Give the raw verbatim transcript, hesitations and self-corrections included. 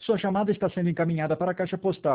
Sua chamada está sendo encaminhada para a caixa postal